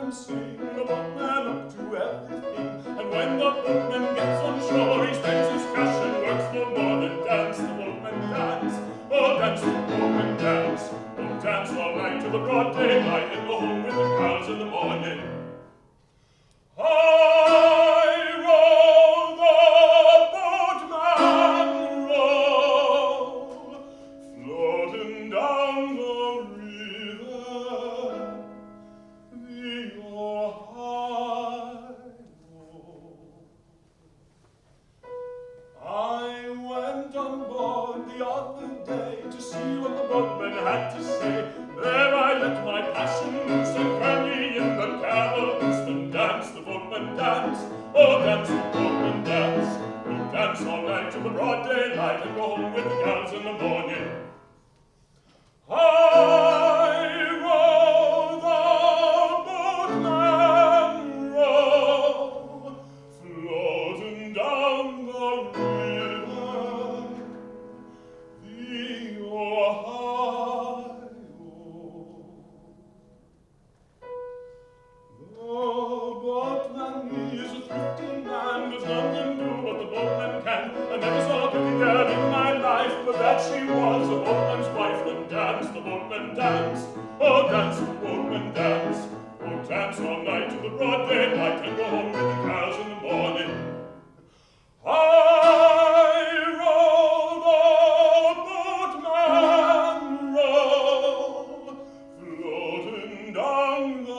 and sing, the boatman up to everything. And when the boatman gets on shore, he spends his cash and works for more than dance. The boatman dance, oh dance, the boatman dance. Oh dance all night till the broad daylight, and go home with the cows in the morning. I row, the boatman row, floating down the river, the Ohio. I went on board the other day to see what the boatman had to say. There I let my passion loose and cranny in the caboose. Then dance, the boatman dance, oh dance, the boatman dance. Oh dance all night till the broad daylight, and go home with the gals in the morning. I row, the boatman row, floating down the river, the Ohio. The boatman is a thrifty man, does nothing do what the boatman can. I never saw a pretty girl in my life, but that she was a boatman's wife. Then dance, the boatman dance, oh dance, the boatman dance. Oh dance all night till the broad daylight, and go home with the cows in the morning. I row, the boatman row, floating down the